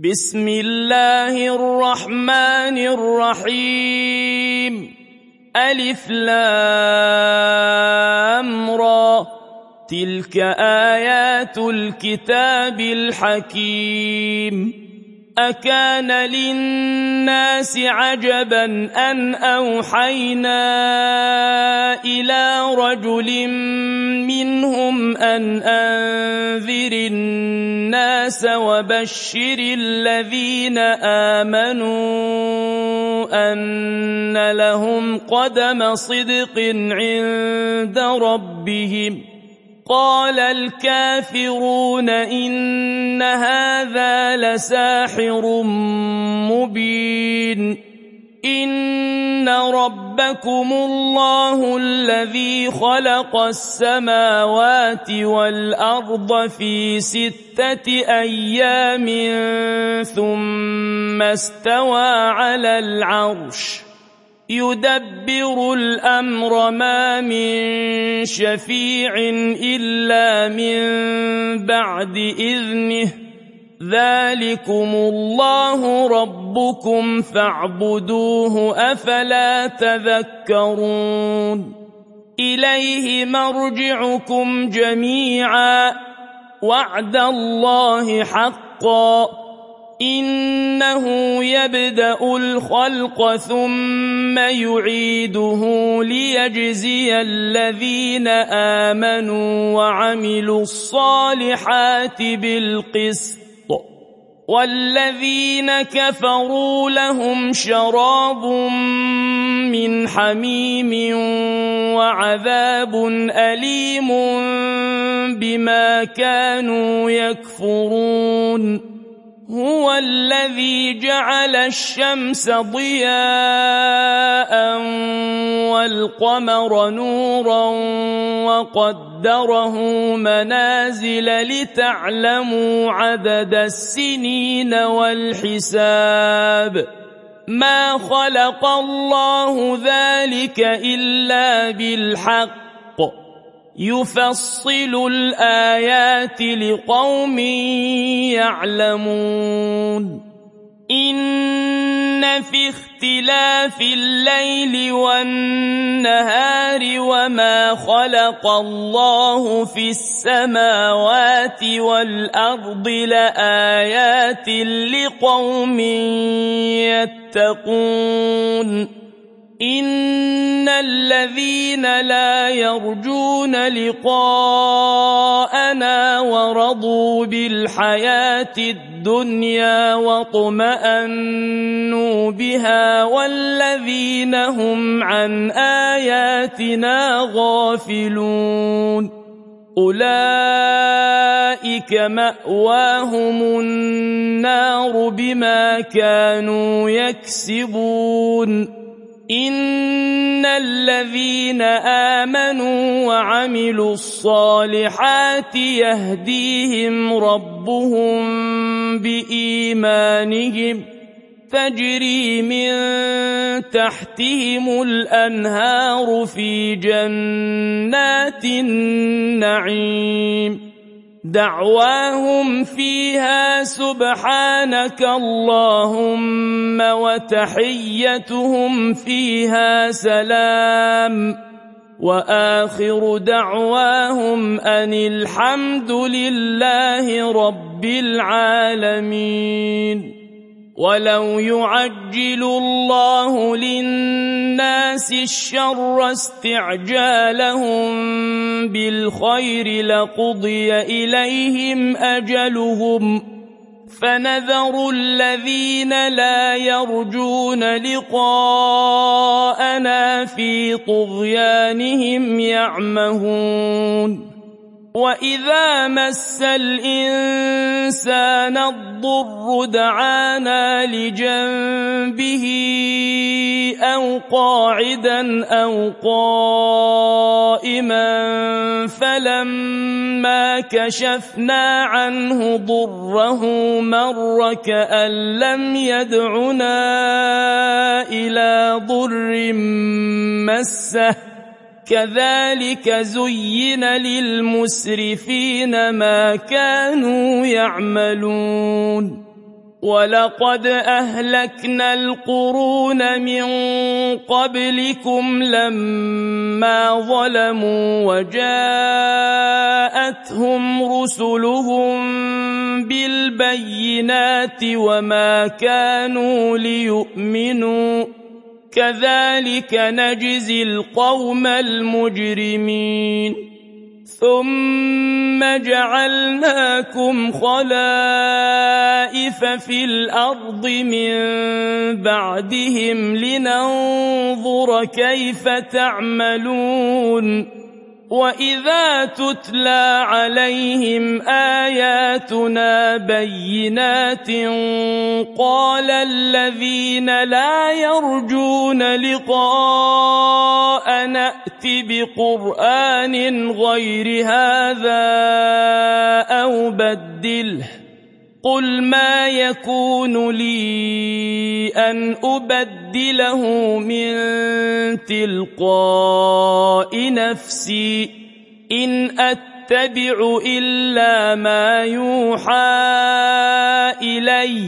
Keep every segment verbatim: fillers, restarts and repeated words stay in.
بسم الله الرحمن الرحيم ألف لام را تلك آيات الكتاب الحكيم أكان للناس عجبا أن أوحينا إلى رجل منهم أن أنذر الناس وبشر الذين آمنوا أن لهم قدم صدق عند ربهم قال الكافرون إن هذا لساحر مبين إن ربكم الله الذي خلق السماوات والأرض في ستة أيام ثم استوى على العرش يدبر الأمر ما من شفيع إلا من بعد إذنه ذلكم الله ربكم فاعبدوه أفلا تذكرون إليه مرجعكم جميعا وعد الله حقا إنه يبدأ الخلق ثم يعيده ليجزي الذين آمنوا وعملوا الصالحات بالقسط والذين كفروا لهم شراب من حميم وعذاب أليم بما كانوا يكفرون هو الذي جعل الشمس ضياء والقمر نورا وقدره منازل لتعلموا عدد السنين والحساب ما خلق الله ذلك إلا بالحق يفصل الآيات لقوم يعلمون إن في اختلاف الليل والنهار وما خلق الله في السماوات والأرض لآيات لقوم يتقون إن الذين لا يرجون لقاءنا ورضوا بالحياة الدنيا واطمأنوا بها والذين هم عن آياتنا غافلون أولئك مأواهم النار بما كانوا يكسبون إن الذين آمنوا وعملوا الصالحات يهديهم ربهم بإيمانهم تجري من تحتهم الأنهار في جنات النعيم دعواهم فيها سبحانك اللهم وتحيتهم فيها سلام وآخر دعواهم أن الحمد لله رب العالمين ولو يعجل الله للناس الشر استعجالهم بالخير لقضي إليهم أجلهم فنذر الذين لا يرجون لقاءنا في طغيانهم يعمهون وإذا مس الإنسان الضر دعانا لجنبه أو قاعدا أو قائما فلما كشفنا عنه ضره مر كأن لم يدعنا إلى ضر مسه كذلك زين للمسرفين ما كانوا يعملون ولقد أهلكنا القرون من قبلكم لما ظلموا وجاءتهم رسلهم بالبينات وما كانوا ليؤمنوا كذلك نجزي القوم المجرمين ثم جعلناكم خلائف في الأرض من بعدهم لننظر كيف تعملون وإذا تتلى عليهم آياتنا بينات قال الذين لا يرجون لقاء نأت بقرآن غير هذا أو بدله قل ما يكون لي أن أبدله من تلقاء نفسي إن أتبع إلا ما يوحى إلي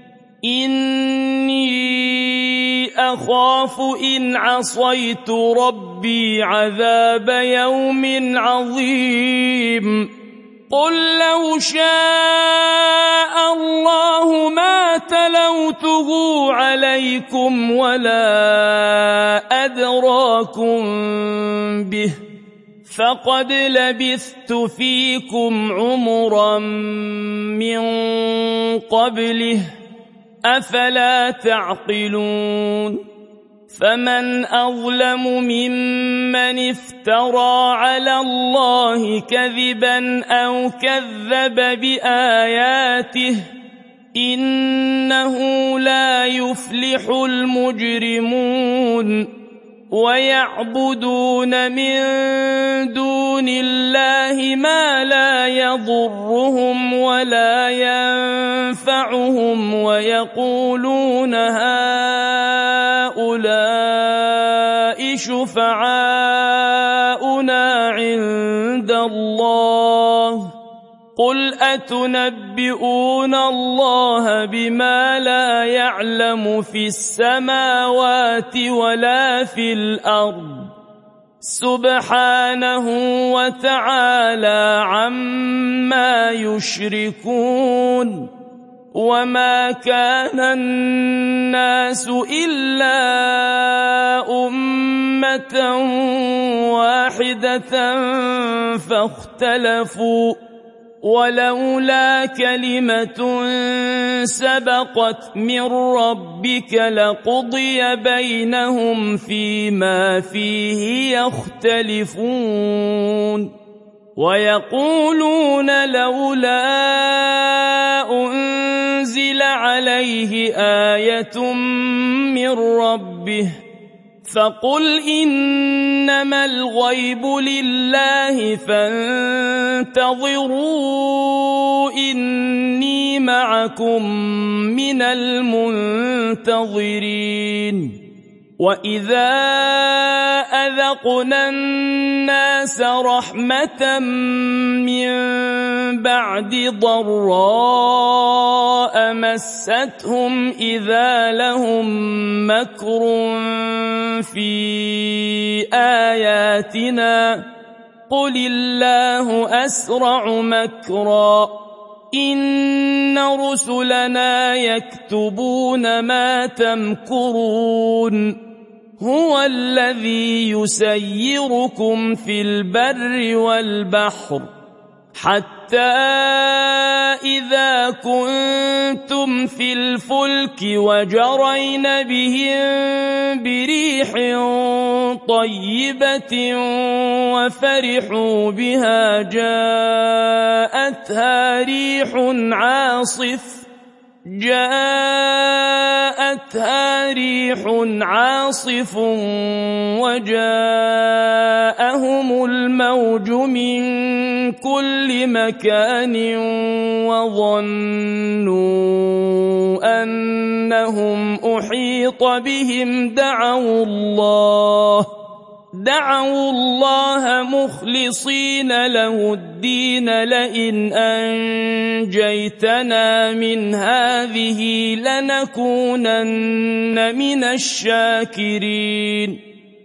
إني أخاف إن عصيت ربي عذاب يوم عظيم قل لو شاء الله ما تلوته عليكم ولا أدراكم به فقد لبثت فيكم عمرا من قبله أفلا تعقلون فمن أظلم ممن افترى على الله كذبا أو كذب بآياته إنه لا يفلح المجرمون ويعبدون من دون الله ما لا يضرهم ولا ينفعهم ويقولون هؤلاء شفعاؤنا عند الله قل أتنبئون الله بما لا يعلم في السماوات ولا في الأرض سبحانه وتعالى عما يشركون وما كان الناس إلا أمة واحدة فاختلفوا ولولا كلمة سبقت من ربك لقضي بينهم فيما فيه يختلفون ويقولون لولا أنزل عليه آية من ربه فقل إنما الغيب لله فانتظروا إني معكم من المنتظرين وإذا أذقنا الناس رحمة من بعد ضراء مستهم إذا لهم مكر في آياتنا قل الله أسرع مكرا إن رسلنا يكتبون ما تمكرون هو الذي يسيركم في البر والبحر حتى إذا كنتم في الفلك وجرين بهم بريح طيبة وفرحوا بها جاءتها ريح عاصف جاءتها ريح عاصف وجاءهم الموج من كل مكان وظنوا أنهم أحيط بهم دعوا الله دعوا الله مخلصين له الدين لئن أنجيتنا من هذه لنكونن من الشاكرين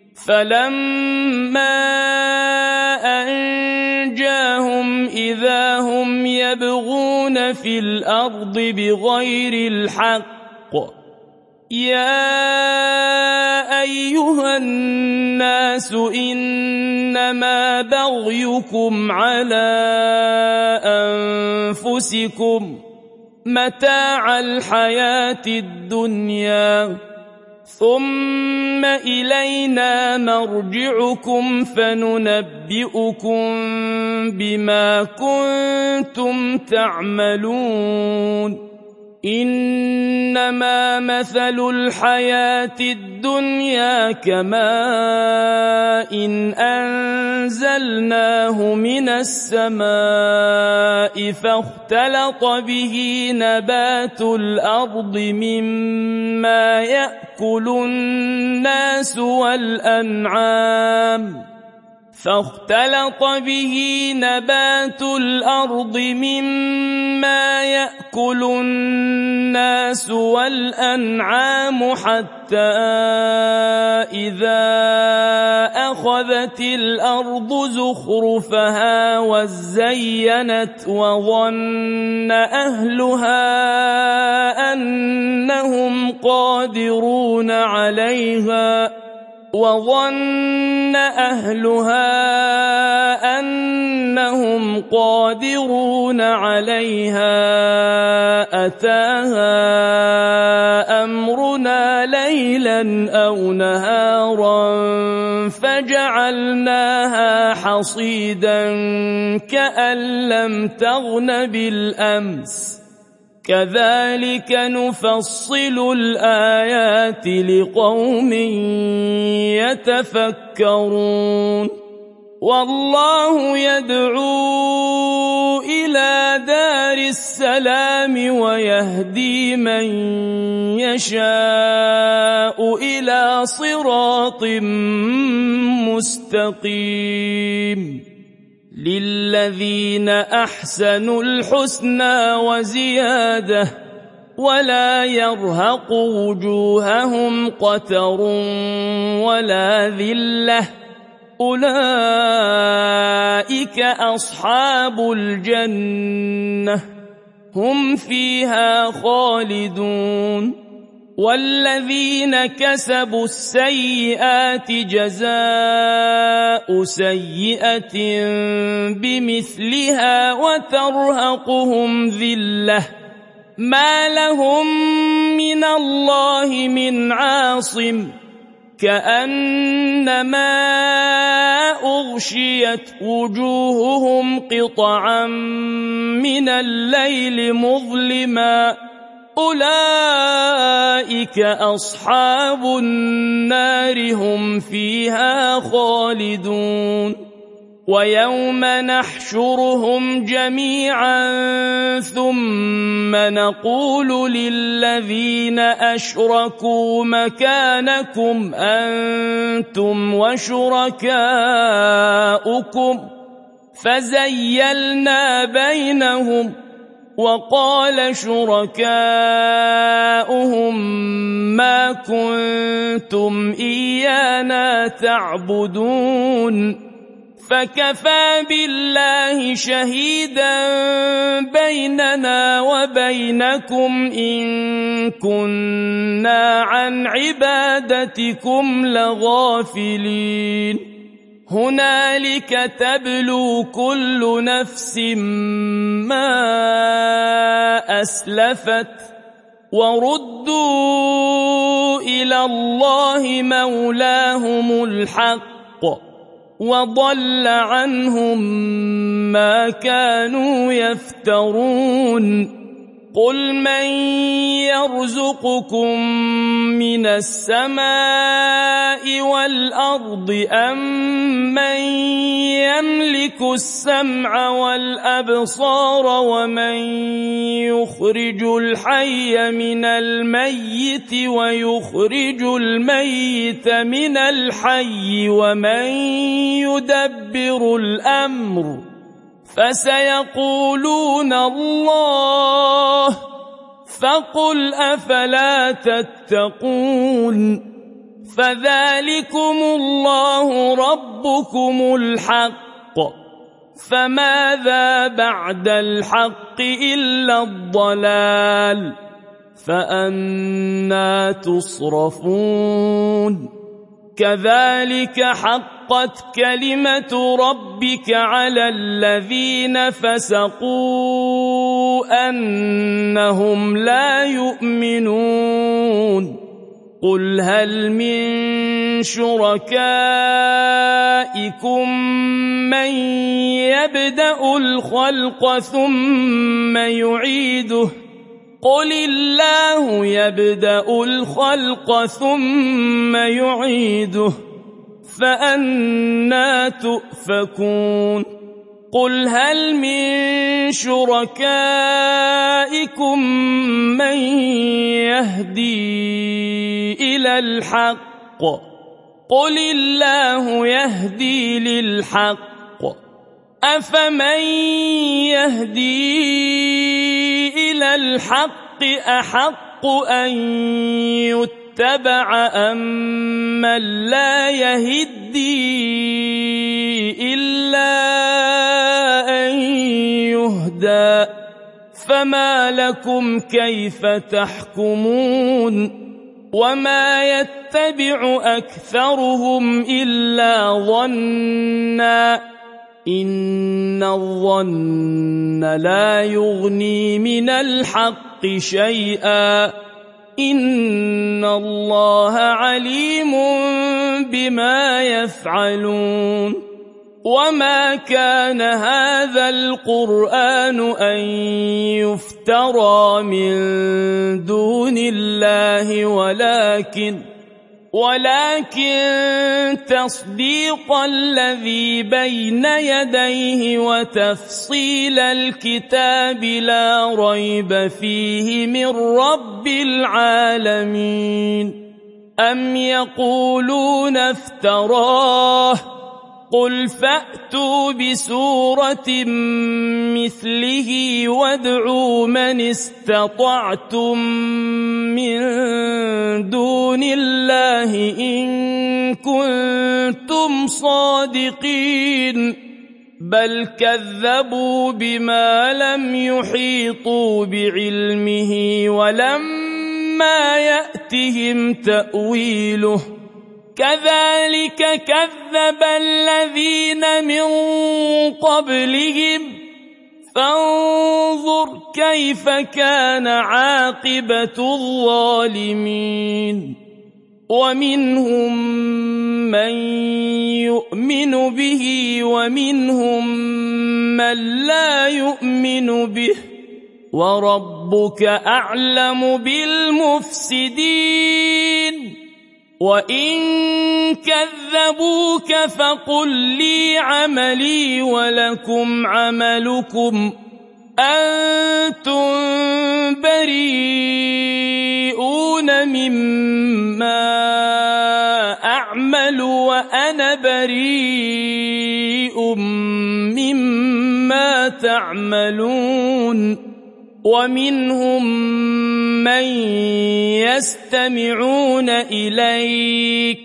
فلما أنجاهم إذا هم يبغون في الأرض بغير الحق يا أيها الناس إنما بغيكم على أنفسكم متاع الحياة الدنيا ثم إلينا مرجعكم فننبئكم بما كنتم تعملون إنما مثل الحياة الدنيا كماء إن أنزلناه من السماء فاختلط به نبات الأرض مما يأكل الناس والأنعام فاختلط به نبات الأرض مما يأكل الناس والأنعام حتى إذا أخذت الأرض زخرفها وزينت وظن أهلها أنهم قادرون عليها وظن أهلها أنهم قادرون عليها أتاها أمرنا ليلا أو نهارا فجعلناها حصيدا كأن لم تغن بالأمس كذلك نفصل الآيات لقوم يتفكرون والله يدعو إلى دار السلام ويهدي من يشاء إلى صراط مستقيم للذين أحسنوا الحسنى وزيادة ولا يرهق وجوههم قتر ولا ذلة أولئك أصحاب الجنة هم فيها خالدون والذين كسبوا السيئات جزاء سيئة بمثلها وترهقهم ذلة ما لهم من الله من عاصم كأنما أغشيت وجوههم قطعا من الليل مظلما أولئك أصحاب النار هم فيها خالدون ويوم نحشرهم جميعا ثم نقول للذين أشركوا مكانكم أنتم وشركاؤكم فزيلنا بينهم وقال شركاؤهم ما كنتم إيانا تعبدون فكفى بالله شهيدا بيننا وبينكم إن كنا عن عبادتكم لغافلين هنالك تبلو كل نفس ما أسلفت وردوا إلى الله مولاهم الحق وضل عنهم ما كانوا يفترون قل من يرزقكم من السماء والأرض أمن يملك السمع والأبصار ومن يخرج الحي من الميت ويخرج الميت من الحي ومن يدبر الأمر فسيقولون الله فقل أفلا تتقون فذلكم الله ربكم الحق فماذا بعد الحق إلا الضلال فأنى تصرفون كذلك حقت كلمة ربك على الذين فسقوا أنهم لا يؤمنون قل هل من شركائكم من يبدأ الخلق ثم يعيده قل الله يبدأ الخلق ثم يعيده فأنى تؤفكون قل هل من شركائكم من يهدي إلى الحق قل الله يهدي للحق أفمن يهدي إلى الحق أحق أن يتبع أمن لا يهدي إلا أن يهدى فما لكم كيف تحكمون وما يتبع أكثرهم إلا ظنّا إن الظن لا يغني من الحق شيئا إن الله عليم بما يفعلون وما كان هذا القرآن أن يفترى من دون الله ولكن ولكن تصديق الذي بين يديه وتفصيل الكتاب لا ريب فيه من رب العالمين أم يقولون افتراه قل فأتوا بسورة مثله وادعوا من استطعتم من دون الله إن كنتم صادقين بل كذبوا بما لم يحيطوا بعلمه ولما يأتهم تأويله كذلك كذب الذين من قبلهم فانظر كيف كان عاقبة الظالمين ومنهم من يؤمن به ومنهم من لا يؤمن به وربك أعلم بالمفسدين وإن كذبوك فقل لي عملي ولكم عملكم أنتم بريئون مما أعمل وأنا بريء مما تعملون ومنهم من يستمعون إليك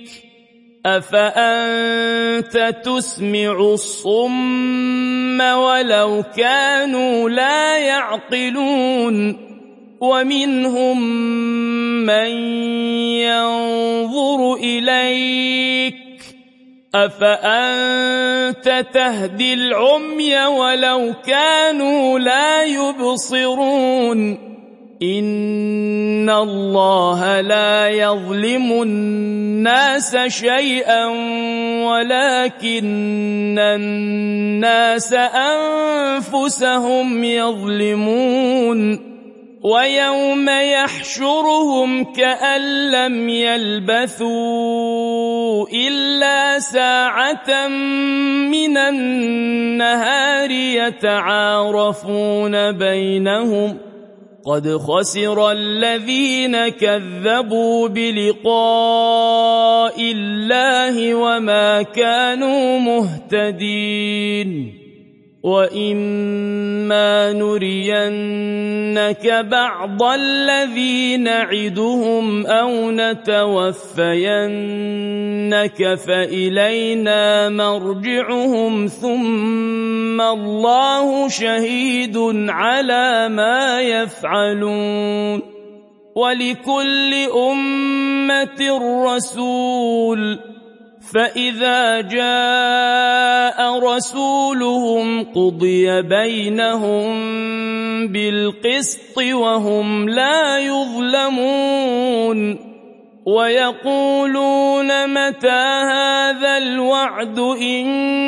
أفأنت تسمع الصم ولو كانوا لا يعقلون ومنهم من ينظر إليك أفأنت تهدي العمي ولو كانوا لا يبصرون إن الله لا يظلم الناس شيئا ولكن الناس أنفسهم يظلمون ويوم يحشرهم كأن لم يلبثوا إلا ساعة من النهار يتعارفون بينهم قد خسر الذين كذبوا بلقاء الله وما كانوا مهتدين وإما نرينك بعض الذي نعدهم أو نتوفينك فإلينا مرجعهم ثم الله شهيد على ما يفعلون ولكل أمة رسول فإذا جاء رسولهم قضي بينهم بالقسط وهم لا يظلمون ويقولون متى هذا الوعد إن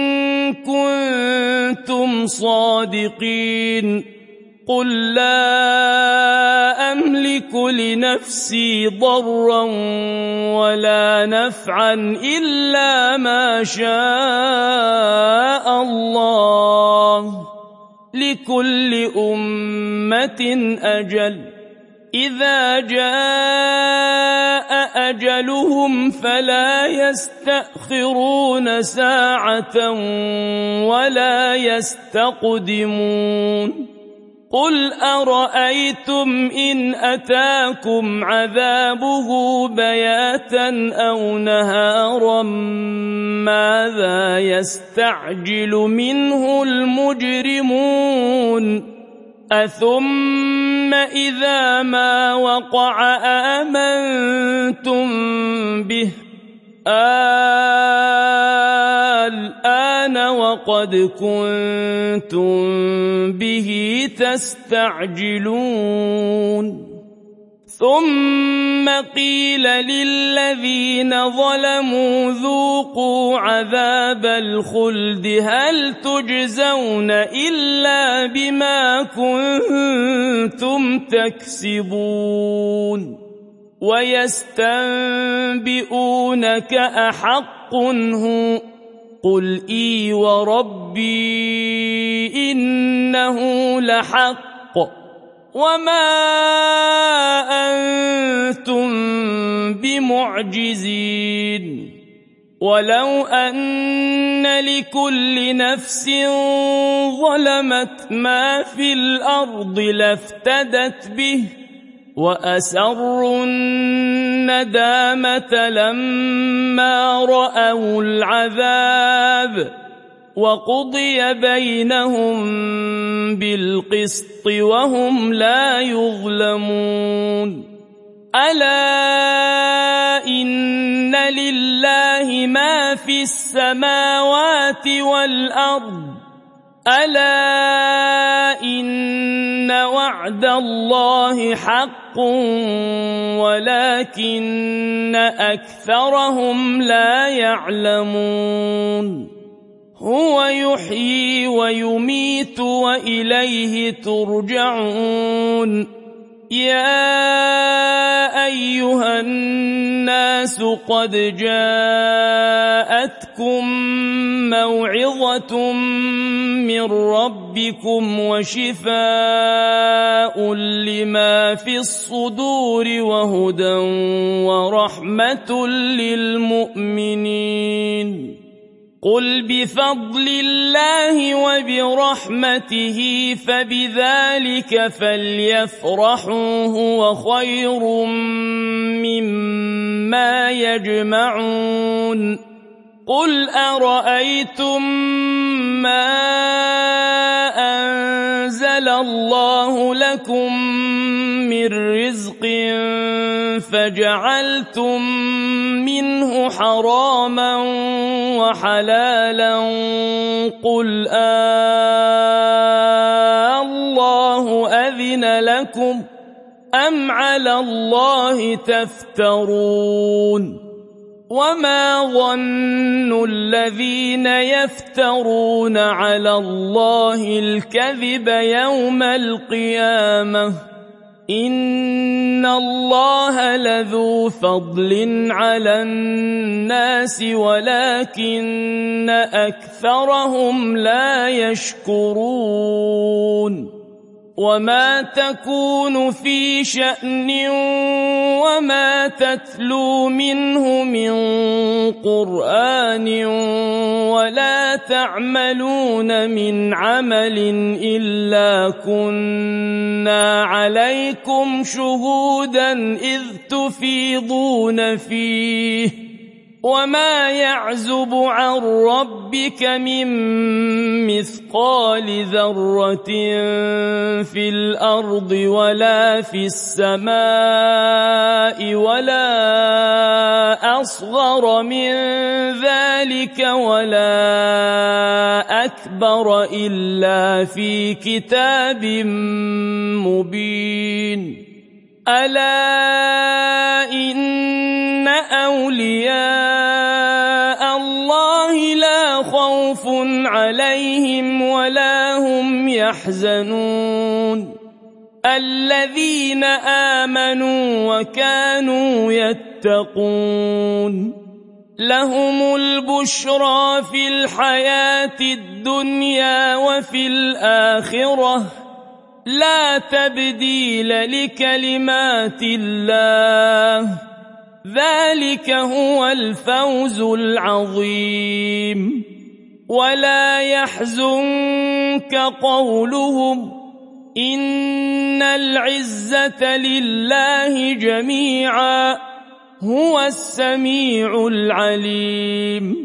كنتم صادقين قل لا أملك لنفسي ضرا ولا نفعا إلا ما شاء الله لكل أمة أجل إذا جاء أجلهم فلا يستأخرون ساعة ولا يستقدمون قل أرأيتم إن أتاكم عذابه بياتا أو نهارا ماذا يستعجل منه المجرمون أثم إذا ما وقع آمنتم به الآن وقد كنتم به تستعجلون ثم قيل للذين ظلموا ذوقوا عذاب الخلد هل تجزون إلا بما كنتم تكسبون ويستنبئونك أحق هو قل إي وربي إنه لحق وما أنتم بمعجزين ولو أن لكل نفس ظلمت ما في الأرض لافتدت به وأسروا الندامة لما رأوا العذاب وقضي بينهم بالقسط وهم لا يظلمون ألا إن لله ما في السماوات والأرض ألا إن وعد الله حق ولكن أكثرهم لا يعلمون هو يحيي ويميت وإليه ترجعون يا أيها الناس قد جاءتكم موعظة من ربكم وشفاء لما في الصدور وهدى ورحمة للمؤمنين قل بفضل الله وبرحمته فبذلك فليفرحوا هو خير مما يجمعون قل أرأيتم ما أنزل الله لكم من رزق فجعلتم منه حراما وحلالا قل آه الله أذن لكم أم على الله تفترون وما ظن الذين يفترون على الله الكذب يوم القيامة إن الله لذو فضل على الناس ولكن أكثرهم لا يشكرون وما تكون في شأن وما تتلو منه من قرآن ولا تعملون من عمل إلا كنا عليكم شهودا إذ تفيضون فيه وما يعزب عن ربك من مثقال ذرة في الأرض ولا في السماء ولا أصغر من ذلك ولا أكبر إلا في كتاب مبين ألا إن أولياء الله لا خوف عليهم ولا هم يحزنون الذين آمنوا وكانوا يتقون لهم البشرى في الحياة الدنيا وفي الآخرة لا تبديل لكلمات الله ذلك هو الفوز العظيم ولا يحزنك قولهم إن العزة لله جميعا هو السميع العليم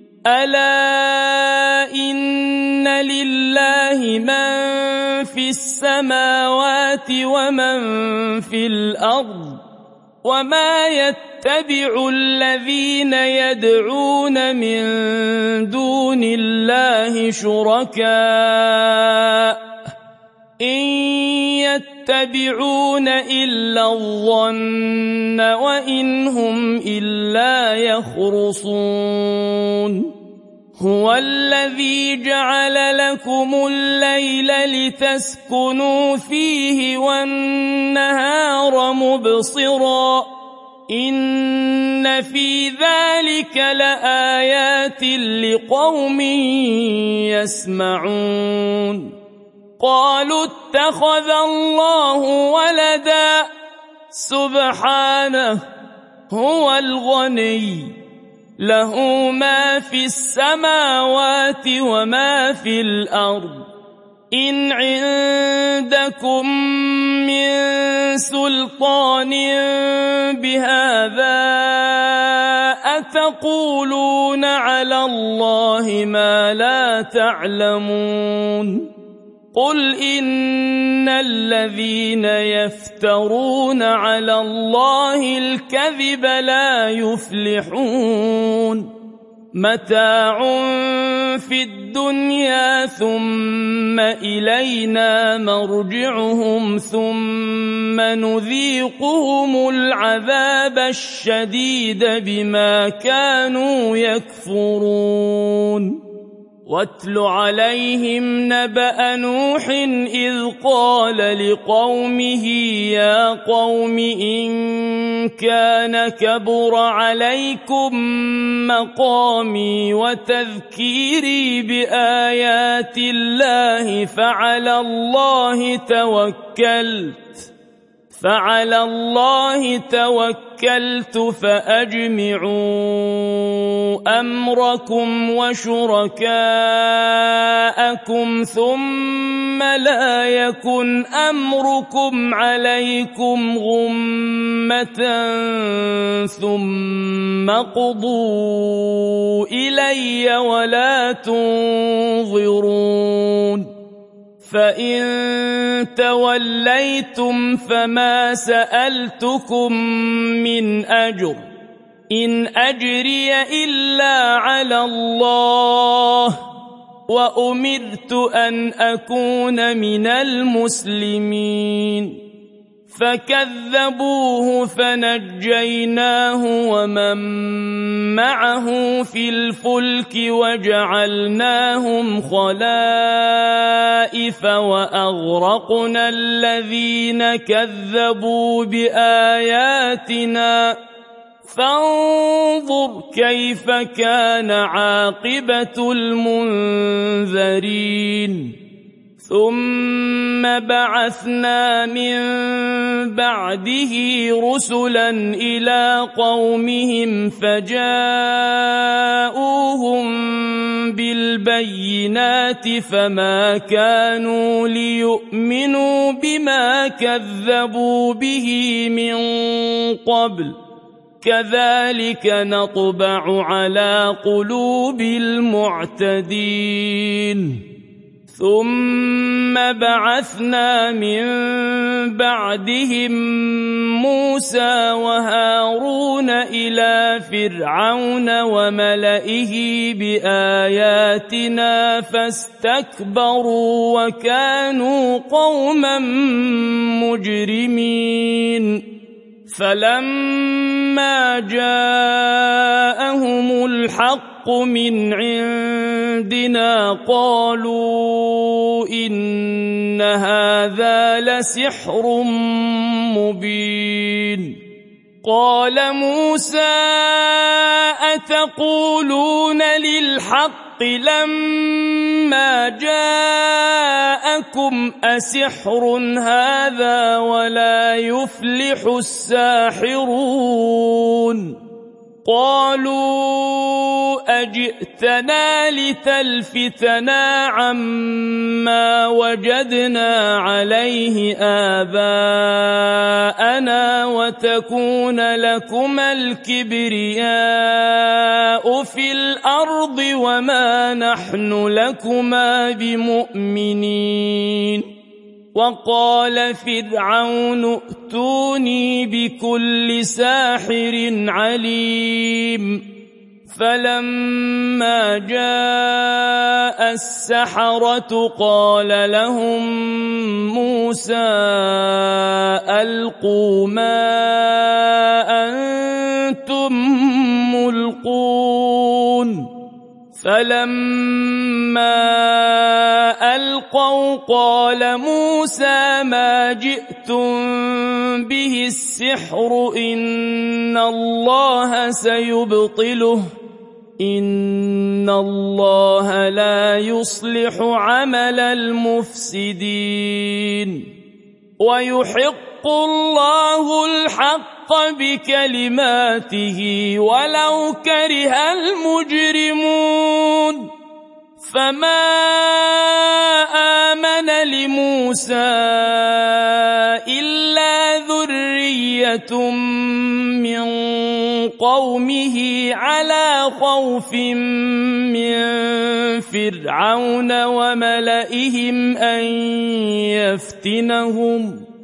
ألا إن لله من في السماوات ومن في الأرض وما يتبع الذين يدعون من دون الله شركاء إن يتبعون إلا الظن وإن هم إلا يخرصون هو الذي جعل لكم الليل لتسكنوا فيه والنهار مبصرا إن في ذلك لآيات لقوم يسمعون قالوا اتخذ الله ولدا سبحانه هو الغني له ما في السماوات وما في الأرض إن عندكم من سلطان بهذا أتقولون على الله ما لا تعلمون قل إن الذين يفترون على الله الكذب لا يفلحون متاع في الدنيا ثم إلينا مرجعهم ثم نذيقهم العذاب الشديد بما كانوا يكفرون واتل عليهم نبأ نوح إذ قال لقومه يا قوم إن كان كبر عليكم مقامي وتذكيري بآيات الله فعلى الله توكلت فعلى الله توكلت فأجمعوا أمركم وشركاءكم ثم لا يكن أمركم عليكم غمة ثم قضوا إلي ولا تنظرون فإن توليتم فما سألتكم من أجر إن أجري إلا على الله وأمرت أن أكون من المسلمين فكذبوه فنجيناه ومن معه في الفلك وجعلناهم خلائف وأغرقنا الذين كذبوا بآياتنا فانظر كيف كان عاقبة المنذرين ثم بعثنا من بعده رسلا إلى قومهم فجاءوهم بالبينات فما كانوا ليؤمنوا بما كذبوا به من قبل كذلك نطبع على قلوب المعتدين ثم بعثنا من بعدهم موسى وهارون إلى فرعون وملئه بآياتنا فاستكبروا وكانوا قوما مجرمين فلما جاءهم الحق من عندنا قالوا إن هذا لسحر مبين قال موسى أتقولون للحق لما جاءكم أسحر هذا ولا يفلح الساحرون قالوا أجئتنا لتلفتنا عما وجدنا عليه آباءنا وتكون لكما الكبرياء في الأرض وما نحن لكما بمؤمنين وقال فرعون ائتوني بكل ساحر عليم فلما جاء السحرة قال لهم موسى ألقوا ما أنتم ملقون فلما ألقوا قال موسى ما جئتم به السحر إن الله سيبطله إن الله لا يصلح عمل المفسدين ويحق الله الحق بكلماته ولو كره المجرمون فما آمن لموسى إلا ذرية من قومه على خوف من فرعون وملئهم أن يفتنهم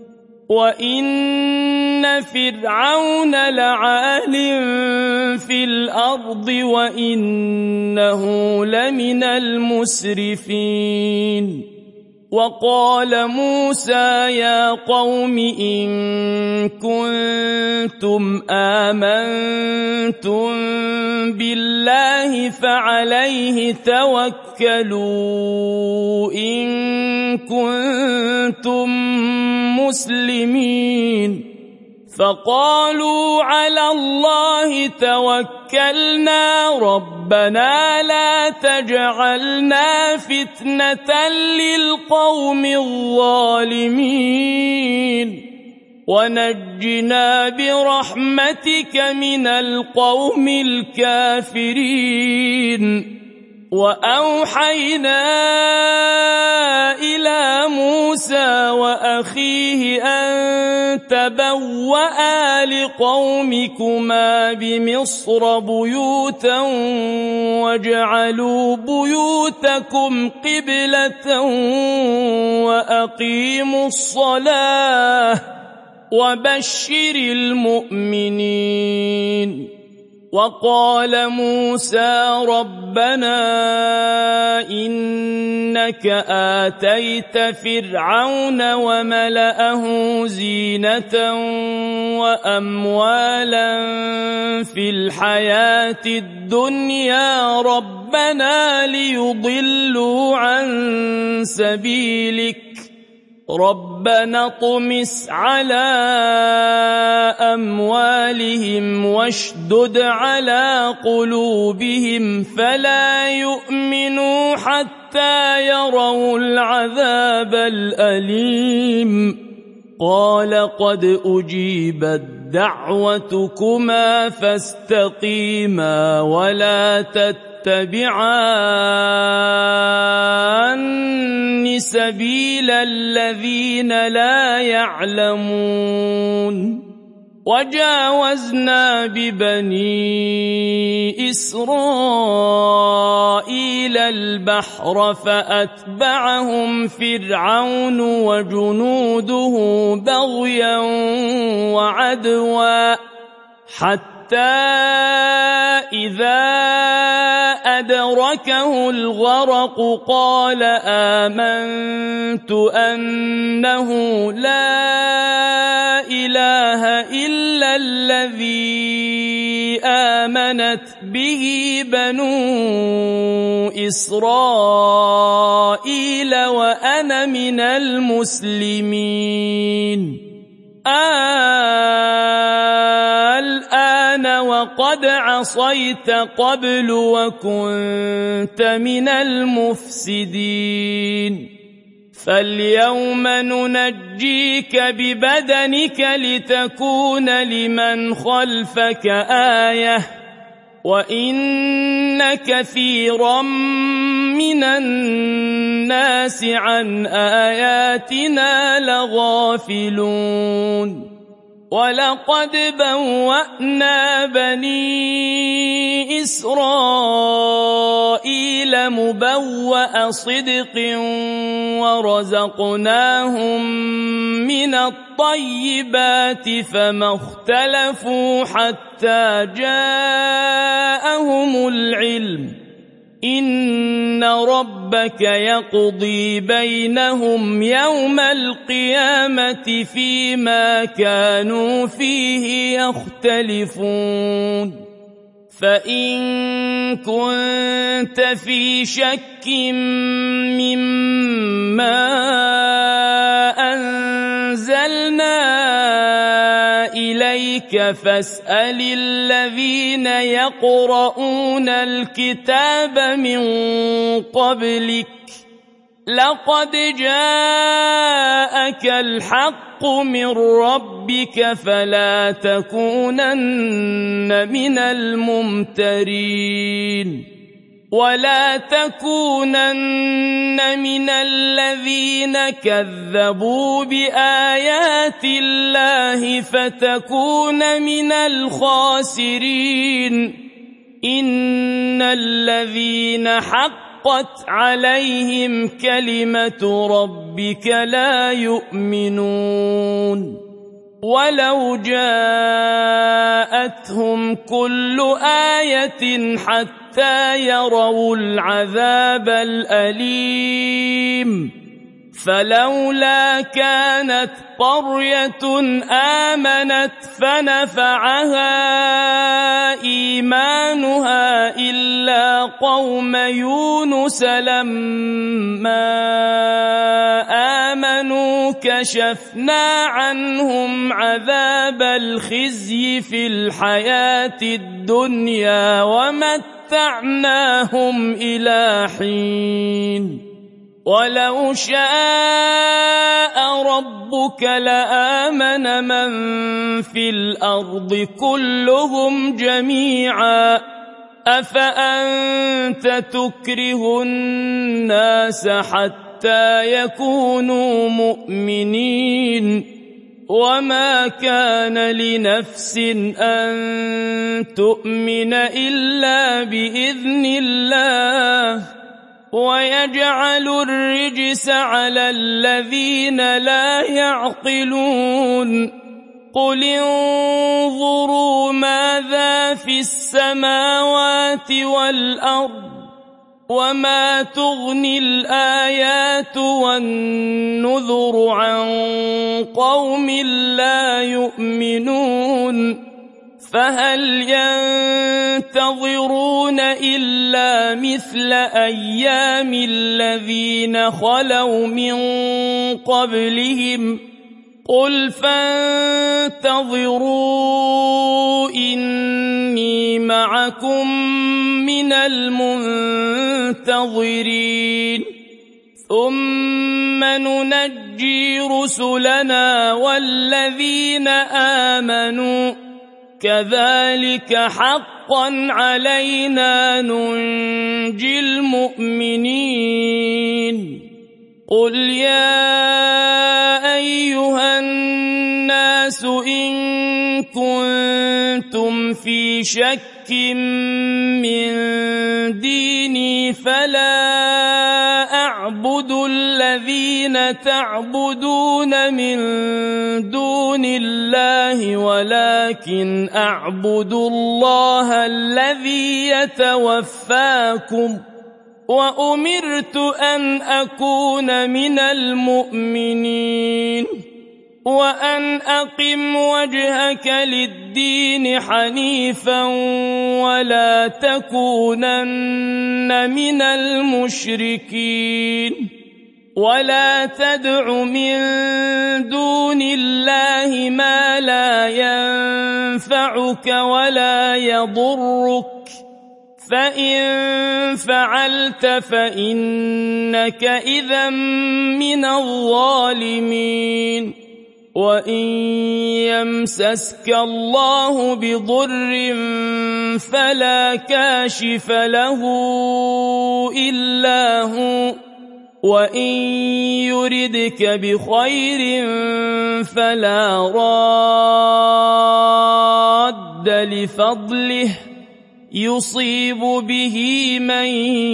وإن فرعون لعال في الأرض وإنه لمن المسرفين وقال موسى يا قوم إن كنتم آمنتم بالله فعليه توكلوا إن كنتم مسلمين فقالوا على الله توكلنا ربنا لا تجعلنا فتنة للقوم الظالمين ونجنا برحمتك من القوم الكافرين وأوحينا إلى موسى وأخيه أن تبوأ لقومكما بمصر بيوتا واجعلوا بيوتكم قبلة وأقيموا الصلاة وبشر المؤمنين وقال موسى ربنا إنك آتيت فرعون وملأه زينة وأموالا في الحياة الدنيا ربنا ليضلوا عن سبيلك ربنا اطمس على أموالهم واشدد على قلوبهم فلا يؤمنوا حتى يروا العذاب الأليم قال قد أجيبت دعوتكما فاستقيما ولا تتبعان سبيل الذين لا يعلمون وجاوزنا ببني إسرائيل البحر فأتبعهم فرعون وجنوده بغيا وعدوا حتى إذا أدركه الغرق قال آمنت أنه لا إله إلا الذي آمنت به بنو إسرائيل وأنا من المسلمين الآن وقد عصيت قبل وكنت من المفسدين فاليوم ننجيك ببدنك لتكون لمن خلفك آية وإن كثيرا من الناس عن آياتنا لغافلون ولقد بوأنا بني إسرائيل مبوأ صدق ورزقناهم من الطيبات فما اختلفوا حتى جاءهم العلم إن ربك يقضي بينهم يوم القيامة فيما كانوا فيه يختلفون فإن كنت في شك مما أنزلنا إليك فاسأل الذين يقرؤون الكتاب من قبلك لقد جاءك الحق من ربك فلا تكونن من الممترين ولا تكونن من الذين كذبوا بآيات الله فتكون من الخاسرين إن الذين حقت عليهم كلمة ربك لا يؤمنون ولو جاءتهم كل آية حتى يروا العذاب الأليم فلولا كانت قرية آمنت فنفعها إيمانها إلا قوم يونس لما آمنوا كشفنا عنهم عذاب الخزي في الحياة الدنيا ومتعناهم إلى حين ولو شاء ربك لآمن من في الأرض كلهم جميعا أفأنت تكره الناس حتى يكونوا مؤمنين وما كان لنفس أن تؤمن إلا بإذن الله ويجعل الرجس على الذين لا يعقلون قل انظروا ماذا في السماء السماوات والأرض وما تغني الآيات والنذر عن قوم لا يؤمنون فهل ينتظرون إلا مثل أيام الذين خلوا من قبلهم قل فانتظروا إني معكم من المنتظرين ثم ننجي رسلنا والذين آمنوا كذلك حقا علينا ننجي المؤمنين قل يا أيها الناس إن كنتم في شك من ديني فلا أعبد الذين تعبدون من دون الله ولكن أعبد الله الذي يتوفاكم وأمرت أن أكون من المؤمنين وأن أقم وجهك للدين حنيفا ولا تكونن من المشركين ولا تدع من دون الله ما لا ينفعك ولا يضرك فإن فعلت فإنك إذا من الظالمين وإن يمسسك الله بضر فلا كاشف له إلا هو وإن يردك بخير فلا راد لفضله يصيب به من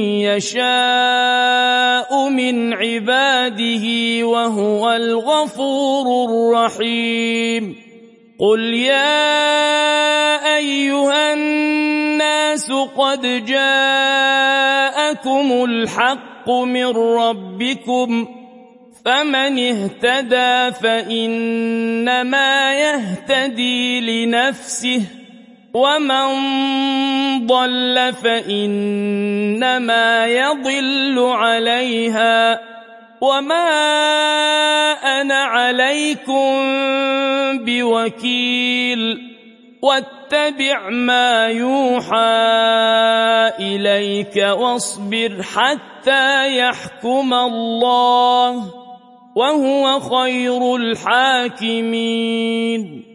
يشاء من عباده وهو الغفور الرحيم قل يا أيها الناس قد جاءكم الحق من ربكم فمن اهتدى فإنما يهتدي لنفسه ومن ضل فإنما يضل عليها وما أنا عليكم بوكيل واتبع ما يوحى إليك واصبر حتى يحكم الله وهو خير الحاكمين